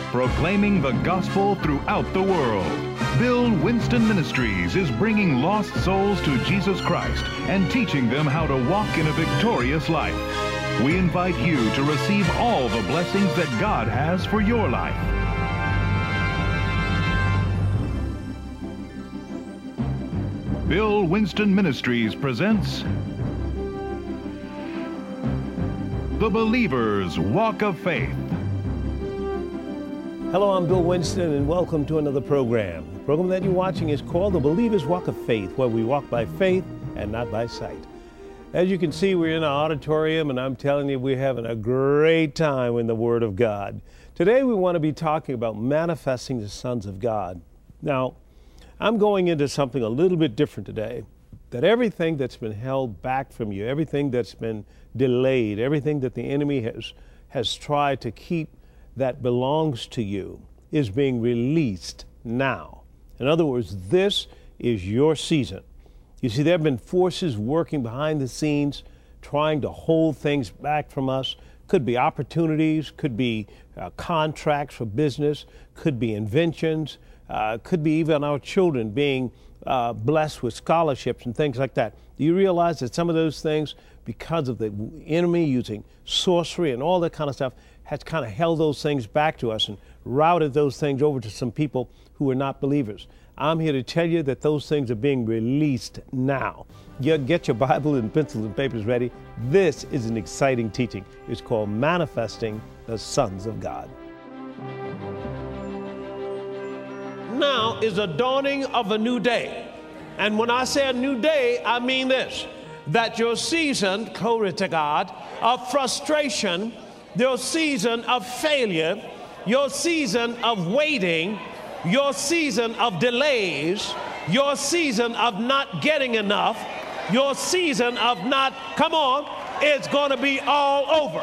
proclaiming the gospel throughout the world. Bill Winston Ministries is bringing lost souls to Jesus Christ and teaching them how to walk in a victorious life. We invite you to receive all the blessings that God has for your life. Bill Winston Ministries presents The Believer's Walk of Faith. Hello, I'm Bill Winston, and welcome to another program. The program that you're watching is called The Believer's Walk of Faith, where we walk by faith and not by sight. As you can see, we're in an auditorium, and I'm telling you, we're having a great time in the Word of God. Today, we want to be talking about manifesting the sons of God. Now, I'm going into something a little bit different today, that everything that's been held back from you, everything that's been delayed, everything that the enemy has tried to keep that belongs to you is being released now. In other words, this is your season. You see, there have been forces working behind the scenes, trying to hold things back from us. Could be opportunities, could be contracts for business, could be inventions, could be even our children being blessed with scholarships and things like that. Do you realize that some of those things, because of the enemy using sorcery and all that kind of stuff, has kind of held those things back to us and routed those things over to some people who are not believers? I'm here to tell you that those things are being released now. Get your Bible and pencils and papers ready. This is an exciting teaching. It's called Manifesting the Sons of God. Now is a dawning of a new day. And when I say a new day, I mean this, that your season, glory to God, of frustration, your season of failure, your season of waiting, your season of delays, your season of not getting enough, your season of not, come on, it's going to be all over.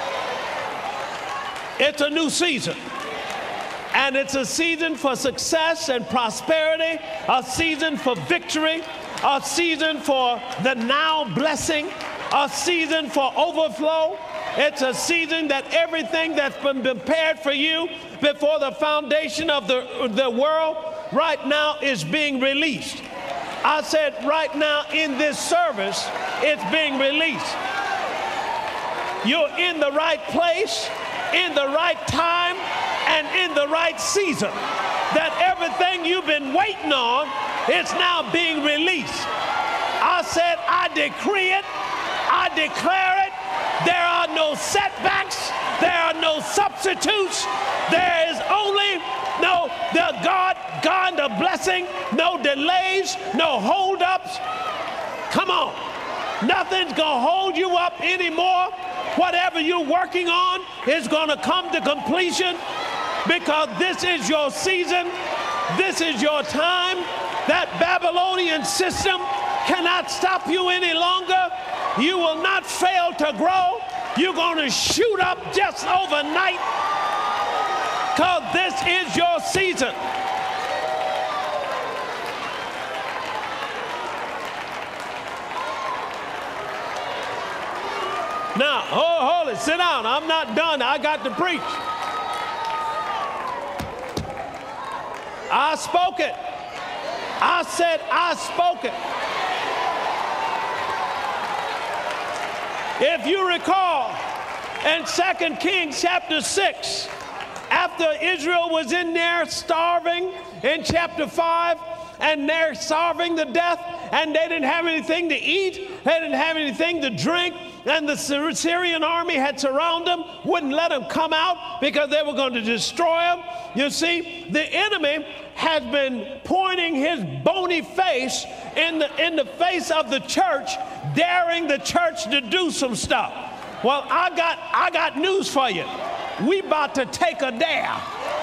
It's a new season. And it's a season for success and prosperity, a season for victory, a season for the now blessing, a season for overflow. It's a season that everything that's been prepared for you before the foundation of the world right now is being released. I said right now in this service, it's being released. You're in the right place, in the right time, and in the right season. That everything you've been waiting on is now being released. I said, I decree it, I declare it. There are no setbacks. There are no substitutes. There is only God, the blessing, no delays, no holdups. Come on. Nothing's going to hold you up anymore. Whatever you're working on is going to come to completion, because this is your season. This is your time. That Babylonian system cannot stop you any longer. You will not fail to grow. You're going to shoot up just overnight, because this is your season. Now, hold it, sit down. I'm not done. I got to preach. I spoke it. I said I spoke it. If you recall, in 2 Kings chapter 6, after Israel was in there starving in chapter 5, and they're starving to death, and they didn't have anything to eat, they didn't have anything to drink, and the Syrian army had surrounded them, wouldn't let them come out because they were going to destroy them. You see, the enemy has been pointing his bony face in the face of the church, daring the church to do some stuff. Well, I got news for you. We about to take a dare.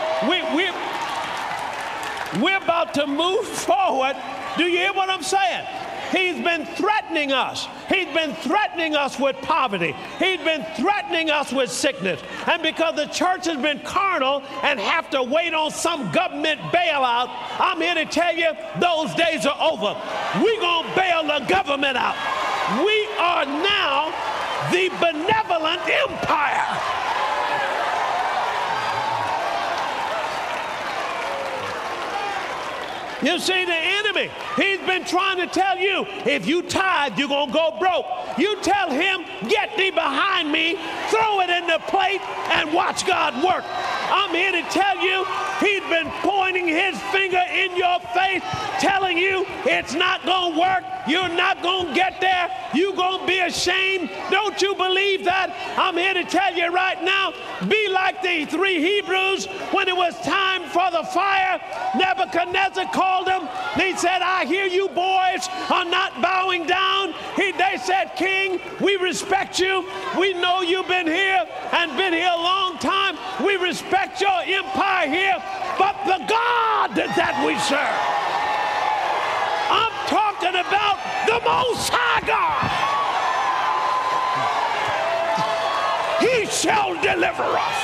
We're about to move forward. Do you hear what I'm saying? He's been threatening us. He's been threatening us with poverty. He's been threatening us with sickness. And because the church has been carnal and have to wait on some government bailout, I'm here to tell you those days are over. We're going to bail the government out. We are now the benevolent empire. You see, the enemy, he's been trying to tell you, if you tithe, you're going to go broke. You tell him, get thee behind me, throw it in the plate, and watch God work. I'm here to tell you, he's been pointing his finger in your face, telling you it's not going to work. You're not going to get there. You're going to be ashamed. Don't you believe that? I'm here to tell you right now, be like the 3 Hebrews when it was time for the fire. Nebuchadnezzar called them. He said, I hear you boys are not bowing down. They said, King, we respect you. We know you've been here and been here a long time. We respect your empire here. But the God that we serve, I'm talking about the Most High God. He shall deliver us.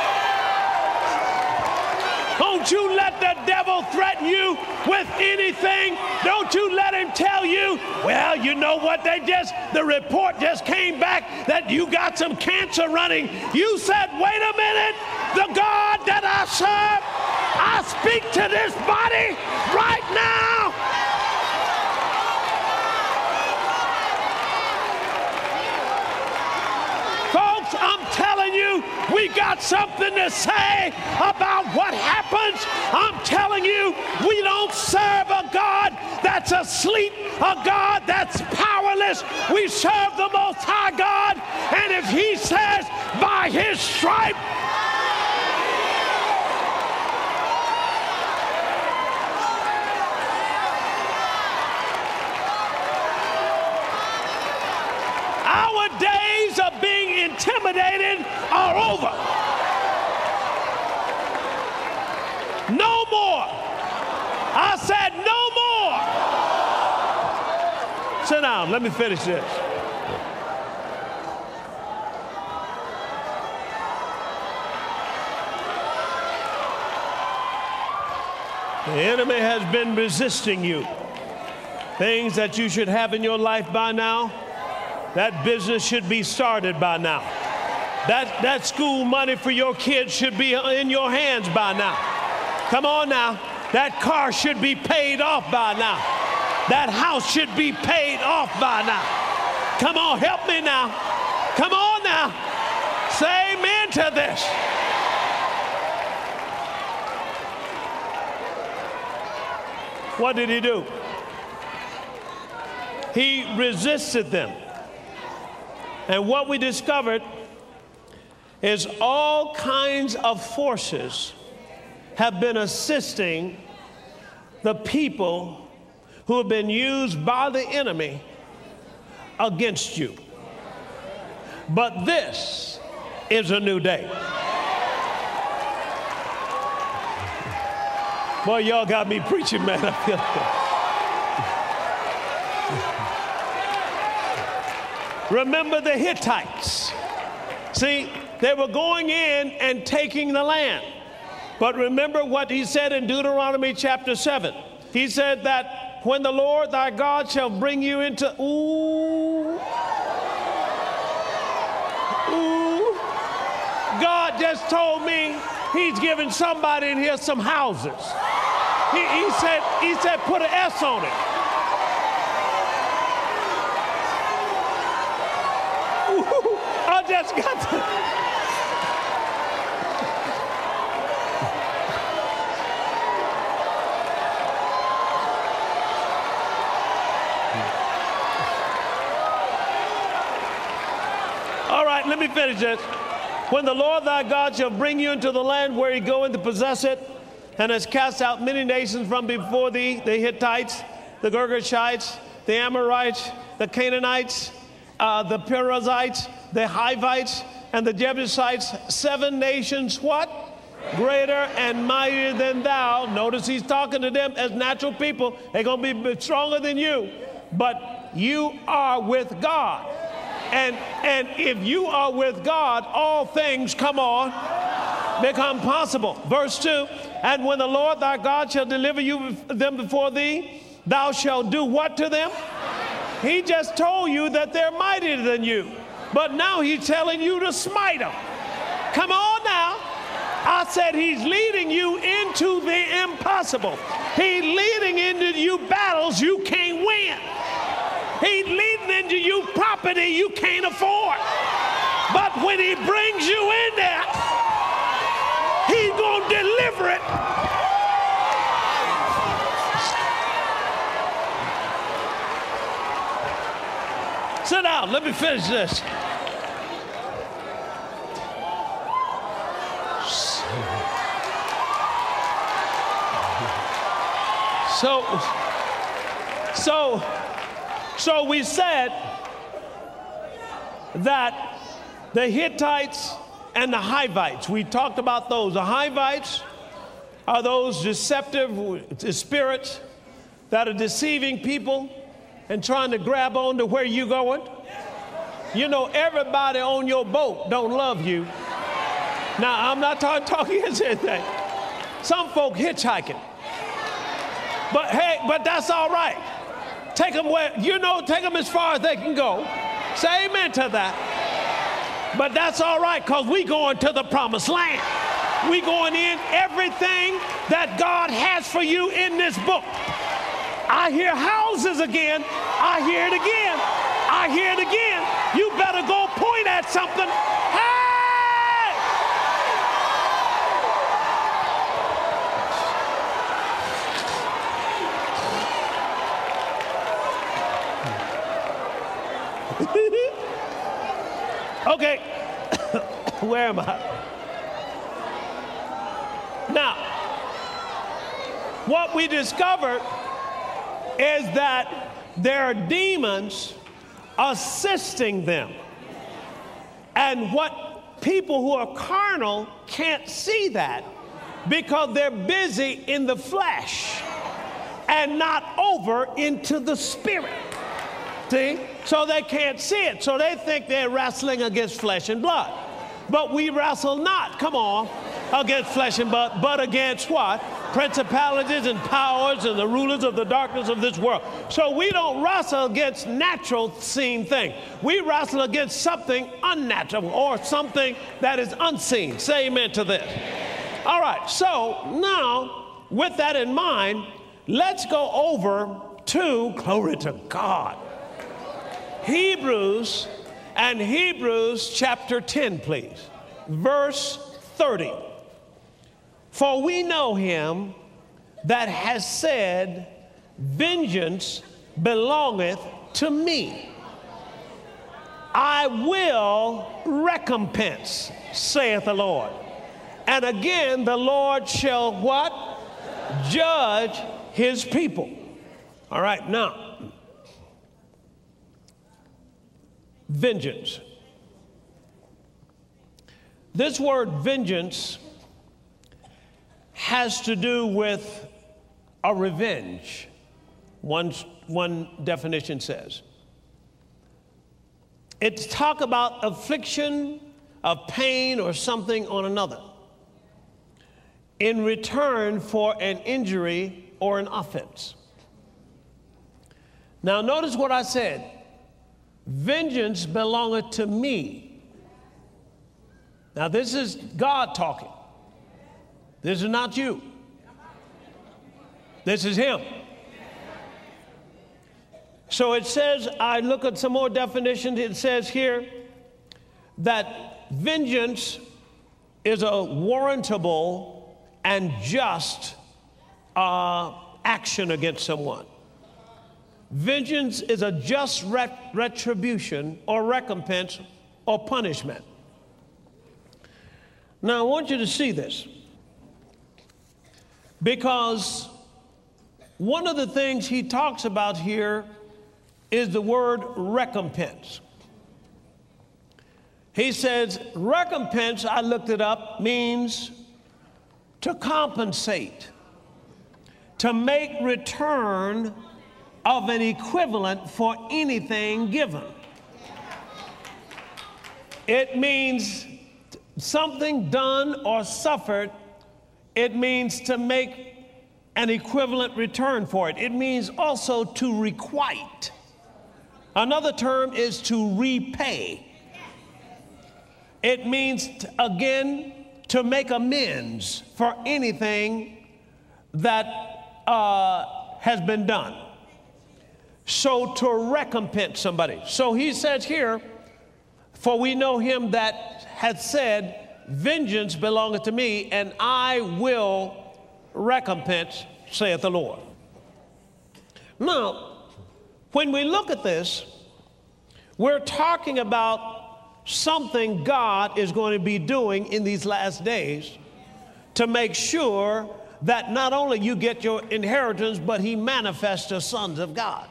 Don't you let the devil threaten you with anything. Don't you let him tell you, well, you know what, the report just came back that you got some cancer running. You said, wait a minute, the God that I serve, I speak to this body right now. Folks, I'm telling you, we got something to say about what happens. I'm telling you, we don't serve a God that's asleep, a God that's powerless. We serve the Most High God, and if he says, by his stripe, our days of being intimidated are over. No more. I said no more. Sit down. Let me finish this. The enemy has been resisting you. Things that you should have in your life by now. That business should be started by now. That school money for your kids should be in your hands by now. Come on now. That car should be paid off by now. That house should be paid off by now. Come on, help me now. Come on now. Say amen to this. What did he do? He resisted them. And what we discovered is all kinds of forces have been assisting the people who have been used by the enemy against you. But this is a new day. Boy, y'all got me preaching, man. I feel good. Remember the Hittites. See, they were going in and taking the land. But remember what he said in Deuteronomy chapter 7. He said that when the Lord thy God shall bring you into, God just told me he's giving somebody in here some houses. He said put an S on it. I just got to. All right, let me finish this. When the Lord thy God shall bring you into the land where you go in to possess it, and has cast out many nations from before thee, the Hittites, the Girgashites, the Amorites, the Canaanites, the Perizzites, the Hivites, and the Jebusites, 7 nations, what? Greater and mightier than thou. Notice he's talking to them as natural people. They're going to be stronger than you. But you are with God. And if you are with God, all things become possible. Verse 2, and when the Lord thy God shall deliver them before thee, thou shalt do what to them? He just told you that they're mightier than you. But now he's telling you to smite them. Come on now. I said he's leading you into into the impossible. He's leading into you battles you can't win. He's leading into you property you can't afford. But when he brings you in there, he's going to deliver it. Sit down. Let me finish this. So we said that the Hittites and the Hivites, we talked about those. The Hivites are those deceptive spirits that are deceiving people and trying to grab on to where you're going. You know, everybody on your boat don't love you. Now, I'm not talking against anything. Some folk hitchhiking. But hey, but that's all right. Take them take them as far as they can go. Say amen to that. But that's all right, because we going to the promised land. We going in everything that God has for you in this book. I hear houses again. I hear it again. I hear it again. You better go point at something. Hey! Okay, where am I? Now, what we discovered is that there are demons assisting them. And what people who are carnal can't see that because they're busy in the flesh and not over into the spirit. See? So they can't see it. So they think they're wrestling against flesh and blood. But we wrestle not, come on, against flesh and blood, but against what? Principalities and powers and the rulers of the darkness of this world. So we don't wrestle against natural seen things. We wrestle against something unnatural or something that is unseen. Say amen to this. All right, so now with that in mind, let's go over to, glory to God, Hebrews chapter 10, please. Verse 30. For we know him that has said, vengeance belongeth to me. I will recompense, saith the Lord. And again, the Lord shall what? Judge his people. All right, now, vengeance. This word vengeance has to do with a revenge, one definition says. It's talk about affliction of pain or something on another in return for an injury or an offense. Now notice what I said. Vengeance belongeth to me. Now this is God talking. This is not you. This is him. So it says, I look at some more definitions. It says here that vengeance is a warrantable and just action against someone. Vengeance is a just retribution or recompense or punishment. Now, I want you to see this, because one of the things he talks about here is the word recompense. He says recompense, I looked it up, means to compensate, to make return of an equivalent for anything given. It means something done or suffered. It means to make an equivalent return for it. It means also to requite. Another term is to repay. It means, again, to make amends for anything that has been done. So to recompense somebody. So he says here, for we know him that hath said, vengeance belongeth to me, and I will recompense, saith the Lord. Now, when we look at this, we're talking about something God is going to be doing in these last days to make sure that not only you get your inheritance, but he manifests the sons of God.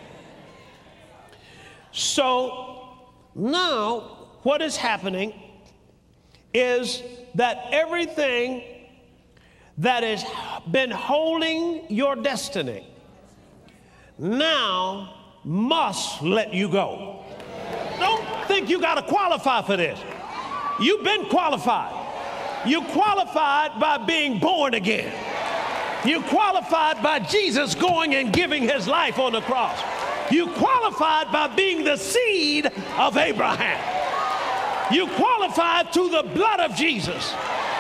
So now what is happening is that everything that has been holding your destiny now must let you go. Don't think you got to qualify for this. You've been qualified. You qualified by being born again. You qualified by Jesus going and giving his life on the cross. You qualified by being the seed of Abraham. You qualified through the blood of Jesus.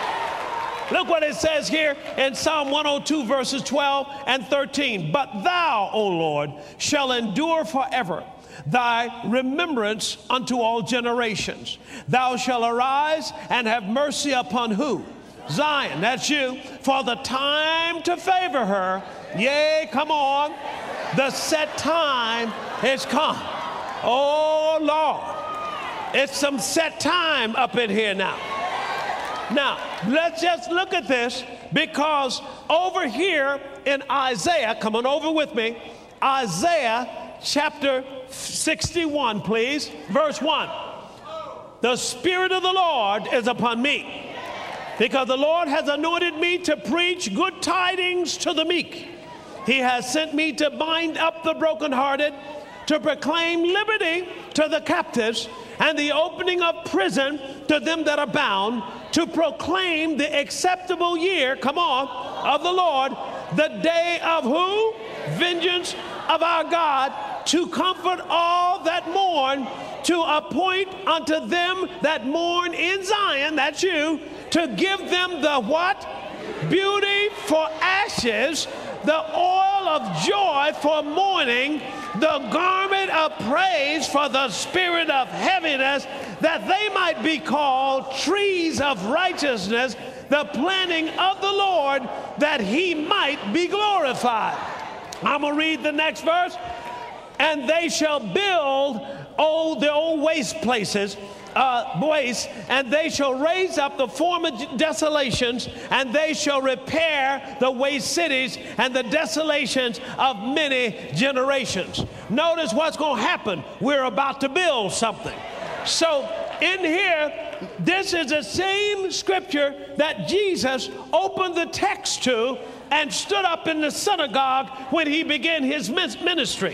Look what it says here in Psalm 102, verses 12 and 13. But thou, O Lord, shall endure forever. Thy remembrance unto all generations. Thou shalt arise and have mercy upon who? Zion, that's you. For the time to favor her, yea, come on, the set time is come. Oh, Lord, it's some set time up in here now. Now, let's just look at this, because over here in Isaiah, come on over with me, Isaiah chapter 61, please, verse 1. The Spirit of the Lord is upon me, because the Lord has anointed me to preach good tidings to the meek. He has sent me to bind up the brokenhearted, to proclaim liberty to the captives, and the opening of prison to them that are bound, to proclaim the acceptable year, come on, of the Lord, the day of who? Vengeance of our God, to comfort all that mourn, to appoint unto them that mourn in Zion, that's you, to give them the what? Beauty for ashes, the oil of joy for mourning, the garment of praise for the spirit of heaviness, that they might be called trees of righteousness, the planting of the Lord, that he might be glorified. I'm going to read the next verse. And they shall build the old waste places, and they shall raise up the former desolations, and they shall repair the waste cities and the desolations of many generations. Notice what's going to happen. We're about to build something. So in here, this is the same scripture that Jesus opened the text to and stood up in the synagogue when he began his ministry.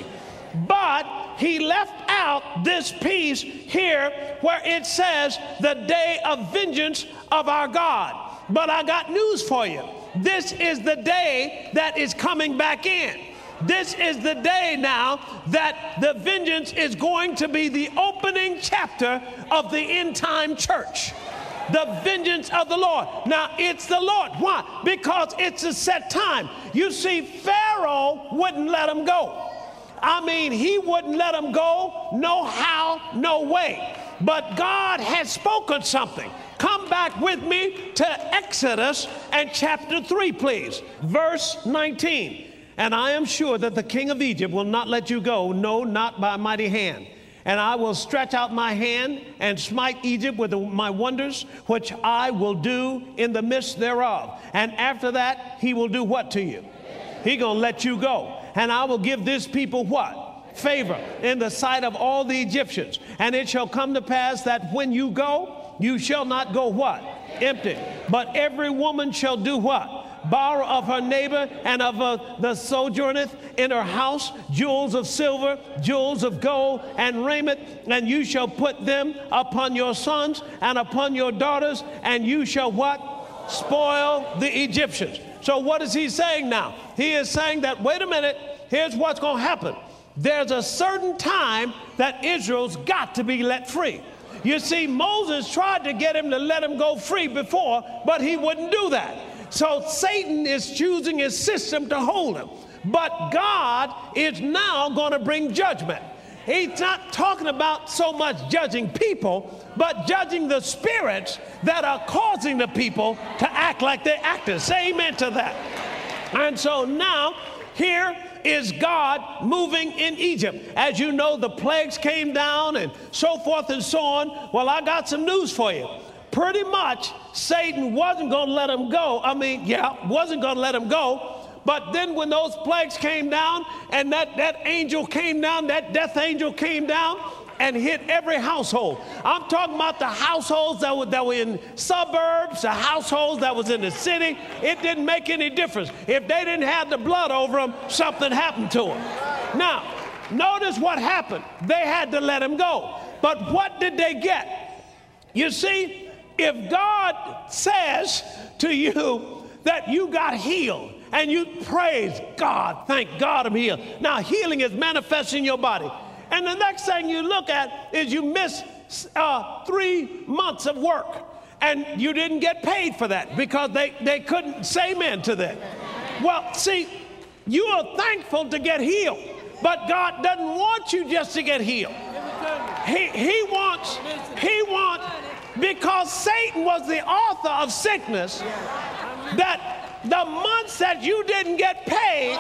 But he left out this piece here where it says the day of vengeance of our God. But I got news for you. This is the day that is coming back in. This is the day now that the vengeance is going to be the opening chapter of the end time church. The vengeance of the Lord. Now, it's the Lord. Why? Because it's a set time. You see, Pharaoh wouldn't let him go. I mean, he wouldn't let him go, no how, no way. But God has spoken something. Come back with me to Exodus and chapter 3, please. Verse 19. And I am sure that the king of Egypt will not let you go, no, not by mighty hand. And I will stretch out my hand and smite Egypt with my wonders, which I will do in the midst thereof. And after that, he will do what to you? He gonna let you go. And I will give this people what? Favor in the sight of all the Egyptians. And it shall come to pass that when you go, you shall not go what? Empty. But every woman shall do what? Borrow of her neighbor and of the sojourneth in her house jewels of silver, jewels of gold, and raiment, and you shall put them upon your sons and upon your daughters, and you shall what? Spoil the Egyptians. So what is he saying now? He is saying that, wait a minute, here's what's going to happen. There's a certain time that Israel's got to be let free. You see, Moses tried to get him to let him go free before, but he wouldn't do that. So Satan is choosing his system to hold him. But God is now going to bring judgment. He's not talking about so much judging people, but judging the spirits that are causing the people to act like they're actors. Say amen to that. And so now, here is God moving in Egypt. As you know, the plagues came down and so forth and so on. Well, I got some news for you. Pretty much, Satan wasn't going to let him go. Wasn't going to let him go. But then when those plagues came down and that angel came down, that death angel came down and hit every household. I'm talking about the households that were in suburbs, the households that was in the city. It didn't make any difference. If they didn't have the blood over them, something happened to them. Now, notice what happened. They had to let him go. But what did they get? You see, if God says to you that you got healed, and you praise God, thank God I'm healed. Now healing is manifesting in your body. And the next thing you look at is you missed 3 months of work. And you didn't get paid for that because they couldn't say amen to that. Well, see, you are thankful to get healed. But God doesn't want you just to get healed. He wants, because Satan was the author of sickness, that the months that you didn't get paid,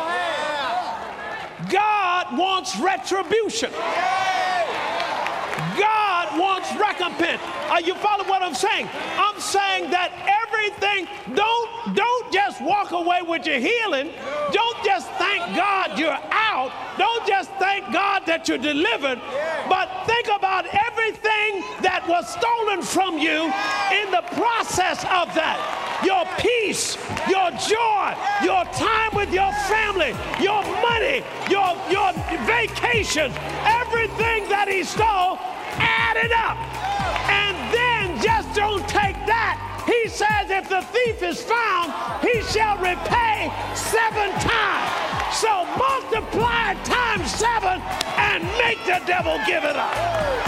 God wants retribution. God wants recompense. Are you following what I'm saying? I'm saying that everything, don't just walk away with your healing. Don't just thank God you're out. Don't just thank God that you're delivered. But think about everything that was stolen from you in the process of that. Your peace, your joy, your time with your family, your money, your vacations, everything that he stole, add it up. And then just don't take that. He says if the thief is found, he shall repay 7 times. So multiply times 7 and make the devil give it up.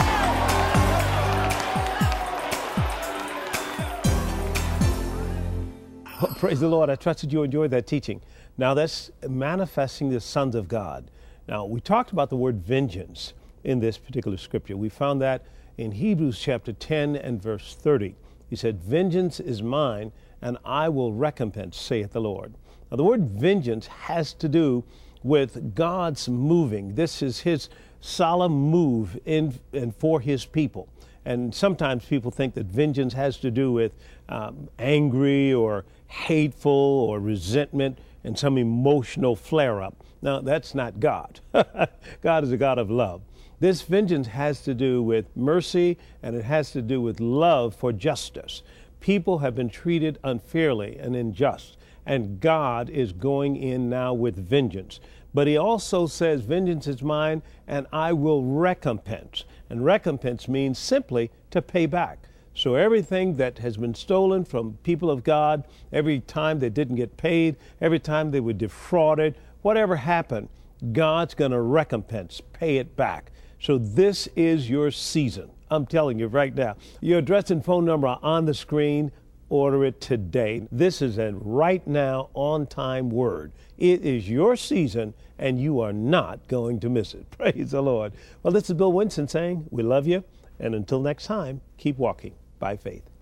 Oh, praise the Lord. I trusted you enjoyed that teaching. Now that's manifesting the sons of God. Now we talked about the word vengeance in this particular scripture. We found that in Hebrews chapter 10 and verse 30. He said, vengeance is mine and I will recompense, saith the Lord. Now the word vengeance has to do with God's moving. This is his solemn move in and for his people. And sometimes people think that vengeance has to do with angry or hateful or resentment and some emotional flare-up. Now, that's not God. God is a God of love. This vengeance has to do with mercy, and it has to do with love for justice. People have been treated unfairly and unjust, and God is going in now with vengeance. But he also says, vengeance is mine, and I will recompense. And recompense means simply to pay back. So everything that has been stolen from people of God, every time they didn't get paid, every time they were defrauded, whatever happened, God's going to recompense, pay it back. So this is your season. I'm telling you right now. Your address and phone number are on the screen. Order it today. This is a right now, on-time word. It is your season, and you are not going to miss it. Praise the Lord. Well, this is Bill Winston saying we love you, and until next time, keep walking by faith.